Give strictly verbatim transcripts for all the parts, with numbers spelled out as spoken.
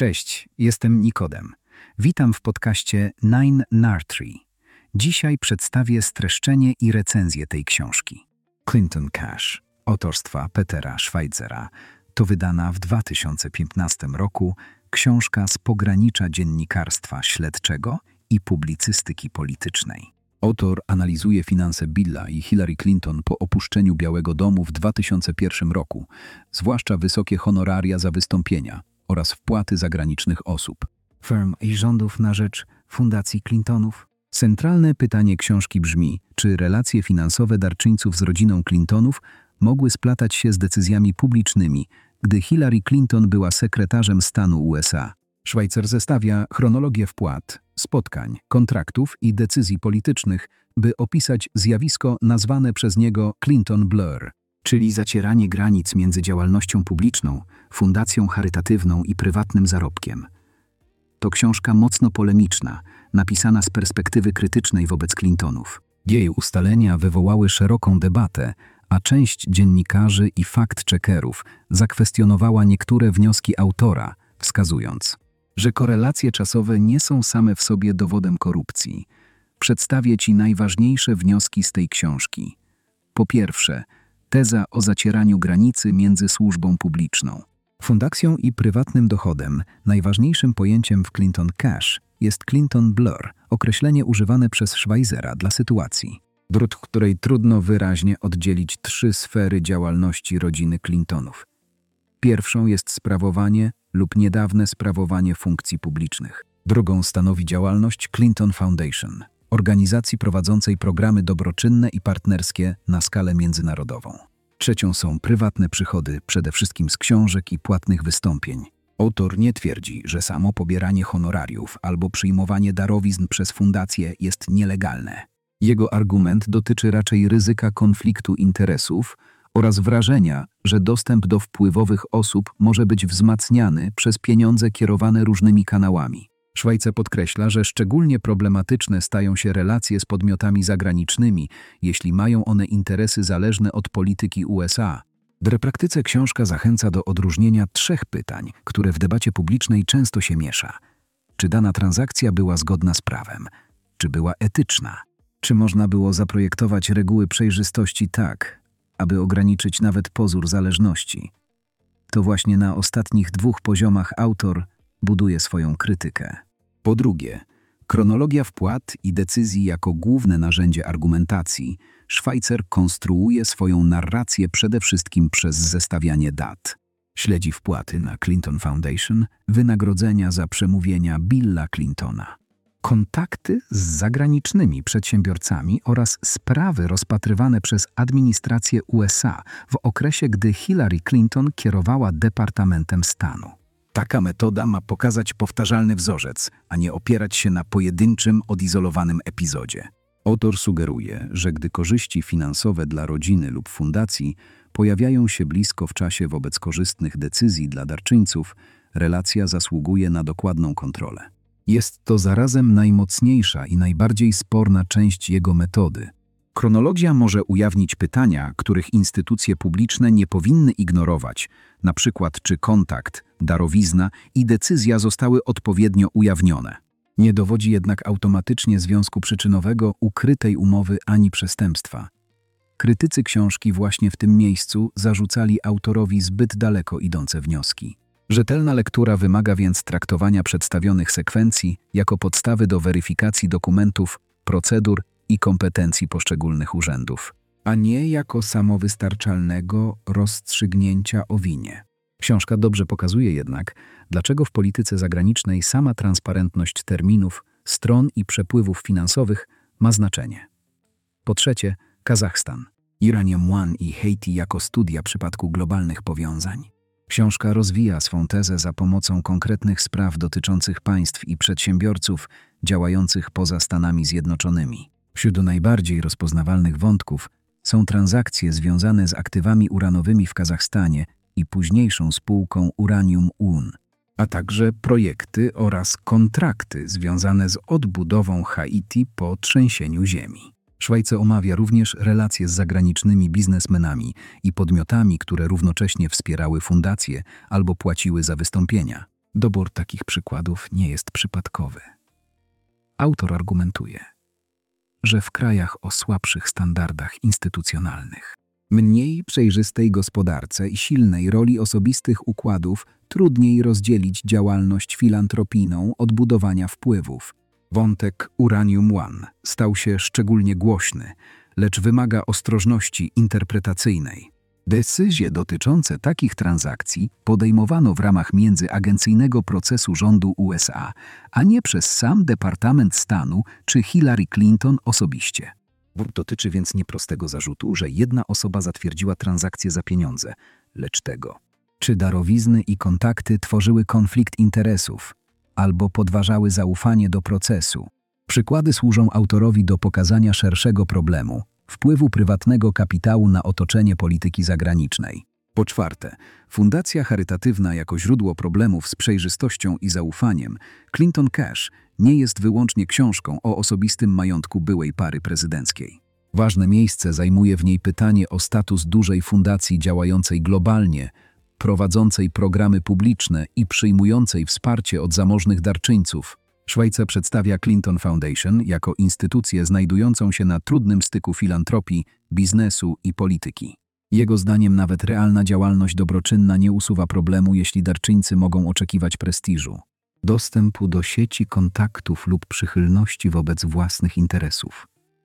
Cześć, jestem Nikodem. Witam w podcaście Nine Nartree. Dzisiaj przedstawię streszczenie i recenzję tej książki. Clinton Cash, autorstwa Petera Schweizera. To wydana w dwa tysiące piętnastym roku książka z pogranicza dziennikarstwa śledczego i publicystyki politycznej. Autor analizuje finanse Billa i Hillary Clinton po opuszczeniu Białego Domu w dwa tysiące pierwszym roku, zwłaszcza wysokie honoraria za wystąpienia oraz wpłaty zagranicznych osób, firm i rządów na rzecz Fundacji Clintonów. Centralne pytanie książki brzmi, czy relacje finansowe darczyńców z rodziną Clintonów mogły splatać się z decyzjami publicznymi, gdy Hillary Clinton była sekretarzem stanu U S A. Schweizer zestawia chronologię wpłat, spotkań, kontraktów i decyzji politycznych, by opisać zjawisko nazwane przez niego Clinton Blur, czyli zacieranie granic między działalnością publiczną, fundacją charytatywną i prywatnym zarobkiem. To książka mocno polemiczna, napisana z perspektywy krytycznej wobec Clintonów. Jej ustalenia wywołały szeroką debatę, a część dziennikarzy i fact-checkerów zakwestionowała niektóre wnioski autora, wskazując, że korelacje czasowe nie są same w sobie dowodem korupcji. Przedstawię Ci najważniejsze wnioski z tej książki. Po pierwsze, teza o zacieraniu granicy między służbą publiczną, fundacją i prywatnym dochodem. Najważniejszym pojęciem w Clinton Cash jest Clinton Blur, określenie używane przez Schweizera dla sytuacji, drut której trudno wyraźnie oddzielić trzy sfery działalności rodziny Clintonów. Pierwszą jest sprawowanie lub niedawne sprawowanie funkcji publicznych. Drugą stanowi działalność Clinton Foundation, organizacji prowadzącej programy dobroczynne i partnerskie na skalę międzynarodową. Trzecią są prywatne przychody, przede wszystkim z książek i płatnych wystąpień. Autor nie twierdzi, że samo pobieranie honorariów albo przyjmowanie darowizn przez fundację jest nielegalne. Jego argument dotyczy raczej ryzyka konfliktu interesów oraz wrażenia, że dostęp do wpływowych osób może być wzmacniany przez pieniądze kierowane różnymi kanałami. Schweizer podkreśla, że szczególnie problematyczne stają się relacje z podmiotami zagranicznymi, jeśli mają one interesy zależne od polityki U S A. W praktyce książka zachęca do odróżnienia trzech pytań, które w debacie publicznej często się miesza. Czy dana transakcja była zgodna z prawem? Czy była etyczna? Czy można było zaprojektować reguły przejrzystości tak, aby ograniczyć nawet pozór zależności? To właśnie na ostatnich dwóch poziomach autor buduje swoją krytykę. Po drugie, chronologia wpłat i decyzji jako główne narzędzie argumentacji. Schweizer konstruuje swoją narrację przede wszystkim przez zestawianie dat. Śledzi wpłaty na Clinton Foundation, wynagrodzenia za przemówienia Billa Clintona, kontakty z zagranicznymi przedsiębiorcami oraz sprawy rozpatrywane przez administrację U S A w okresie, gdy Hillary Clinton kierowała Departamentem Stanu. Taka metoda ma pokazać powtarzalny wzorzec, a nie opierać się na pojedynczym, odizolowanym epizodzie. Autor sugeruje, że gdy korzyści finansowe dla rodziny lub fundacji pojawiają się blisko w czasie wobec korzystnych decyzji dla darczyńców, relacja zasługuje na dokładną kontrolę. Jest to zarazem najmocniejsza i najbardziej sporna część jego metody. Chronologia może ujawnić pytania, których instytucje publiczne nie powinny ignorować, na przykład czy kontakt, darowizna i decyzja zostały odpowiednio ujawnione. Nie dowodzi jednak automatycznie związku przyczynowego ukrytej umowy ani przestępstwa. Krytycy książki właśnie w tym miejscu zarzucali autorowi zbyt daleko idące wnioski. Rzetelna lektura wymaga więc traktowania przedstawionych sekwencji jako podstawy do weryfikacji dokumentów, procedur i kompetencji poszczególnych urzędów, a nie jako samowystarczalnego rozstrzygnięcia o winie. Książka dobrze pokazuje jednak, dlaczego w polityce zagranicznej sama transparentność terminów, stron i przepływów finansowych ma znaczenie. Po trzecie, Kazachstan, Iranian One i Haiti jako studia przypadku globalnych powiązań. Książka rozwija swą tezę za pomocą konkretnych spraw dotyczących państw i przedsiębiorców działających poza Stanami Zjednoczonymi. Wśród najbardziej rozpoznawalnych wątków są transakcje związane z aktywami uranowymi w Kazachstanie i późniejszą spółką Uranium One, a także projekty oraz kontrakty związane z odbudową Haiti po trzęsieniu ziemi. Schweizer omawia również relacje z zagranicznymi biznesmenami i podmiotami, które równocześnie wspierały fundacje albo płaciły za wystąpienia. Dobór takich przykładów nie jest przypadkowy. Autor argumentuje, że w krajach o słabszych standardach instytucjonalnych, mniej przejrzystej gospodarce i silnej roli osobistych układów trudniej rozdzielić działalność filantropijną od budowania wpływów. Wątek Uranium One stał się szczególnie głośny, lecz wymaga ostrożności interpretacyjnej. Decyzje dotyczące takich transakcji podejmowano w ramach międzyagencyjnego procesu rządu U S A, a nie przez sam Departament Stanu czy Hillary Clinton osobiście. Dotyczy więc nie prostego zarzutu, że jedna osoba zatwierdziła transakcję za pieniądze, lecz tego, czy darowizny i kontakty tworzyły konflikt interesów albo podważały zaufanie do procesu. Przykłady służą autorowi do pokazania szerszego problemu wpływu prywatnego kapitału na otoczenie polityki zagranicznej. Po czwarte, fundacja charytatywna jako źródło problemów z przejrzystością i zaufaniem, Clinton Cash nie jest wyłącznie książką o osobistym majątku byłej pary prezydenckiej. Ważne miejsce zajmuje w niej pytanie o status dużej fundacji działającej globalnie, prowadzącej programy publiczne i przyjmującej wsparcie od zamożnych darczyńców. Szwajca przedstawia Clinton Foundation jako instytucję znajdującą się na trudnym styku filantropii, biznesu i polityki. Jego zdaniem nawet realna działalność dobroczynna nie usuwa problemu, jeśli darczyńcy mogą oczekiwać prestiżu, dostępu do sieci kontaktów lub przychylności wobec własnych interesów.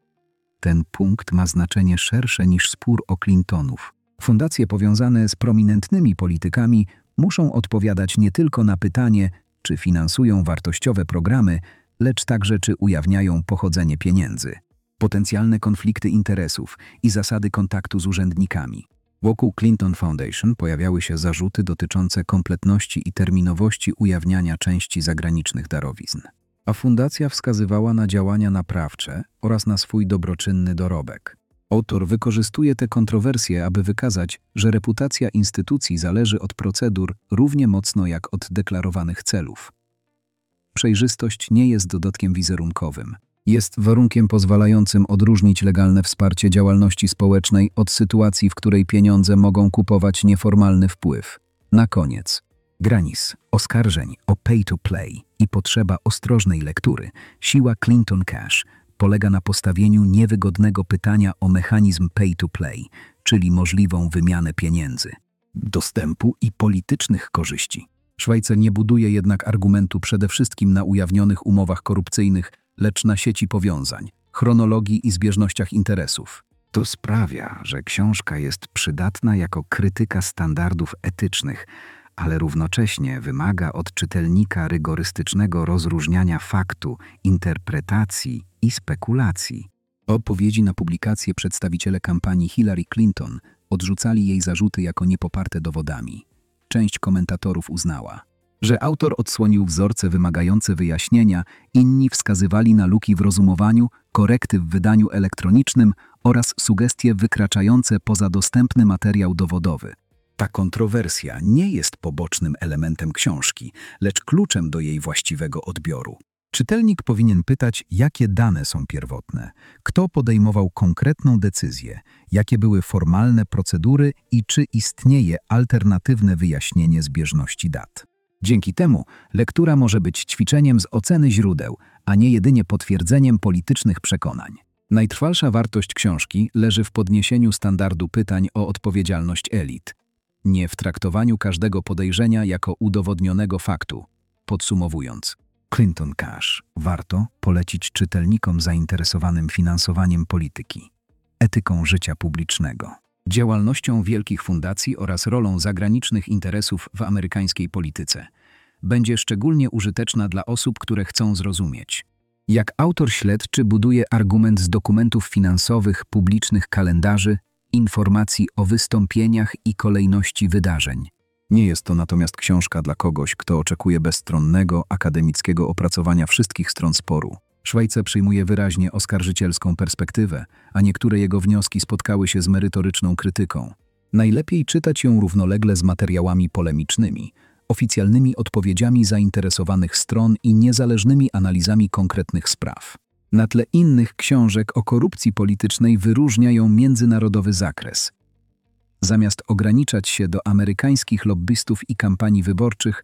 Ten punkt ma znaczenie szersze niż spór o Clintonów. Fundacje powiązane z prominentnymi politykami muszą odpowiadać nie tylko na pytanie, czy finansują wartościowe programy, lecz także czy ujawniają pochodzenie pieniędzy, potencjalne konflikty interesów i zasady kontaktu z urzędnikami. Wokół Clinton Foundation pojawiały się zarzuty dotyczące kompletności i terminowości ujawniania części zagranicznych darowizn, a fundacja wskazywała na działania naprawcze oraz na swój dobroczynny dorobek. Autor wykorzystuje te kontrowersje, aby wykazać, że reputacja instytucji zależy od procedur równie mocno jak od deklarowanych celów. Przejrzystość nie jest dodatkiem wizerunkowym. Jest warunkiem pozwalającym odróżnić legalne wsparcie działalności społecznej od sytuacji, w której pieniądze mogą kupować nieformalny wpływ. Na koniec, granic oskarżeń o pay to play i potrzeba ostrożnej lektury, siła Clinton Cash polega na postawieniu niewygodnego pytania o mechanizm pay to play, czyli możliwą wymianę pieniędzy, dostępu i politycznych korzyści. Szwajca nie buduje jednak argumentu przede wszystkim na ujawnionych umowach korupcyjnych, lecz na sieci powiązań, chronologii i zbieżnościach interesów. To sprawia, że książka jest przydatna jako krytyka standardów etycznych, ale równocześnie wymaga od czytelnika rygorystycznego rozróżniania faktu, interpretacji i spekulacji. Odpowiedzi na publikację przedstawiciele kampanii Hillary Clinton odrzucali jej zarzuty jako niepoparte dowodami. Część komentatorów uznała, że autor odsłonił wzorce wymagające wyjaśnienia, inni wskazywali na luki w rozumowaniu, korekty w wydaniu elektronicznym oraz sugestie wykraczające poza dostępny materiał dowodowy. Ta kontrowersja nie jest pobocznym elementem książki, lecz kluczem do jej właściwego odbioru. Czytelnik powinien pytać, jakie dane są pierwotne, kto podejmował konkretną decyzję, jakie były formalne procedury i czy istnieje alternatywne wyjaśnienie zbieżności dat. Dzięki temu lektura może być ćwiczeniem z oceny źródeł, a nie jedynie potwierdzeniem politycznych przekonań. Najtrwalsza wartość książki leży w podniesieniu standardu pytań o odpowiedzialność elit, nie w traktowaniu każdego podejrzenia jako udowodnionego faktu. Podsumowując, Clinton Cash warto polecić czytelnikom zainteresowanym finansowaniem polityki, etyką życia publicznego, działalnością wielkich fundacji oraz rolą zagranicznych interesów w amerykańskiej polityce. Będzie szczególnie użyteczna dla osób, które chcą zrozumieć, jak autor śledczy buduje argument z dokumentów finansowych, publicznych kalendarzy, informacji o wystąpieniach i kolejności wydarzeń. Nie jest to natomiast książka dla kogoś, kto oczekuje bezstronnego, akademickiego opracowania wszystkich stron sporu. Szwajca przyjmuje wyraźnie oskarżycielską perspektywę, a niektóre jego wnioski spotkały się z merytoryczną krytyką. Najlepiej czytać ją równolegle z materiałami polemicznymi, oficjalnymi odpowiedziami zainteresowanych stron i niezależnymi analizami konkretnych spraw. Na tle innych książek o korupcji politycznej wyróżnia ją międzynarodowy zakres. Zamiast ograniczać się do amerykańskich lobbystów i kampanii wyborczych,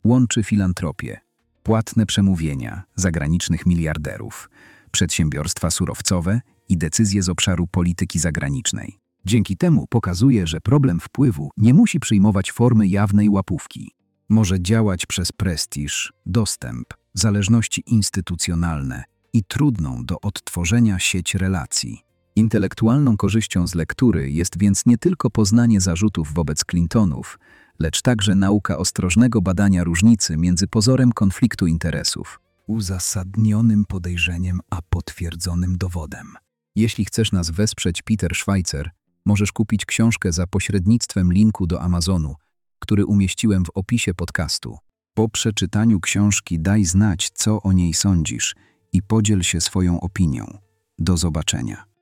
Łączy filantropię, płatne przemówienia zagranicznych miliarderów, przedsiębiorstwa surowcowe i decyzje z obszaru polityki zagranicznej. Dzięki temu pokazuje, że problem wpływu nie musi przyjmować formy jawnej łapówki. Może działać przez prestiż, dostęp, zależności instytucjonalne i trudną do odtworzenia sieć relacji. Intelektualną korzyścią z lektury jest więc nie tylko poznanie zarzutów wobec Clintonów, lecz także nauka ostrożnego badania różnicy między pozorem konfliktu interesów, uzasadnionym podejrzeniem, a potwierdzonym dowodem. Jeśli chcesz nas wesprzeć, Peter Schweizer, możesz kupić książkę za pośrednictwem linku do Amazonu, który umieściłem w opisie podcastu. Po przeczytaniu książki daj znać, co o niej sądzisz i podziel się swoją opinią. Do zobaczenia.